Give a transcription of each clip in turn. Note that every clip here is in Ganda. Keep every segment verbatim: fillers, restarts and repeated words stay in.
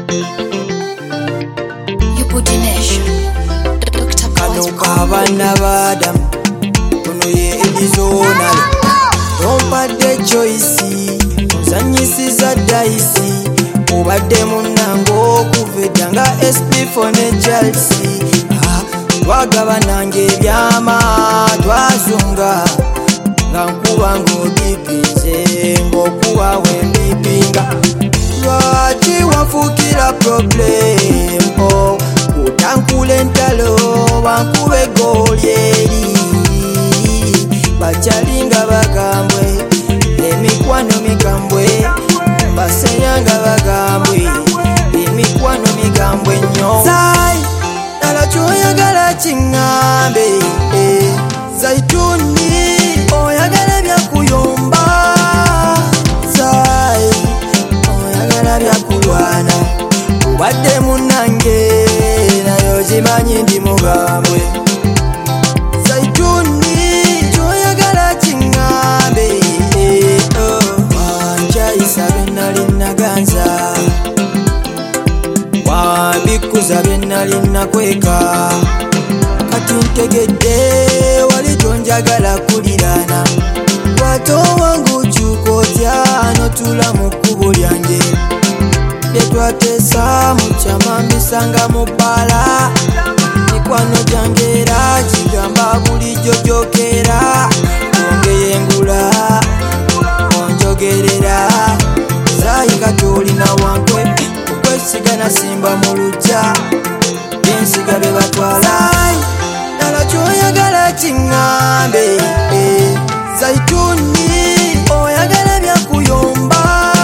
Abana badam kuno ye Arizona rompadde choice zanyisiza daisi obadde munango okuveda nga S P for ne Chelsea twagaba nange ebyama twazunga nga nkuba ng'obipinze ng'okuba wembipinga lwaki wanfuukira problem oh utankula entalo bankube gooli eri bacalinga bagambwe emikwano migambwe basenyanga bagambwe emikwano migambwe nnyo sai nala kyoyagala kiŋŋambe zaituni oyagala byakuyomba sai oyagala byakulwana obadde munange zimanyi ndi mugambwe zaituni kyoyagala kiŋŋambe wanjayisa bennali naganza wambikuza bennali nakweka kati ntegedde wali tonjagala kulirana watowangu kyuka otya notula mu kkubo lyange byetwateesa mukyama mbisanga mu bbala mikwano gyange era kigamba bulijjo gyokera ongeyengula onjogerera zayinga tolina wankwe okwesiga nasimba mu lujja byensiga bye batwala nala kyoyagala kiŋŋambe zaituni oyagala byakuyomba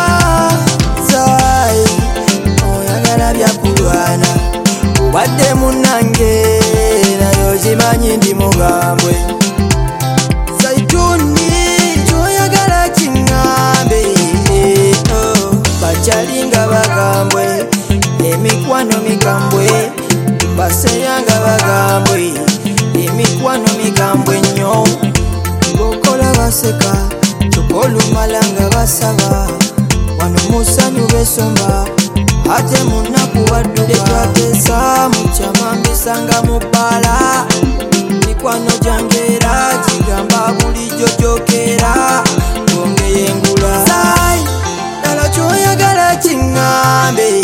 byakulwana obadde munange nayo zimanyi ndi mugambwe zaituni kyoyagala kiŋŋambe bacalinga bagambwe emikwano migambwe baseyanga bagambwe emikwano migambwe nnyo bokola baseka tukolumala nga basaba wano musanyu besomba ate munaku waddule twateesa mukyama mbisanga mu bbala mikwano gyange era kigamba bulijjo gyokera ongeyengula sai nala kyoyagala kiŋŋambe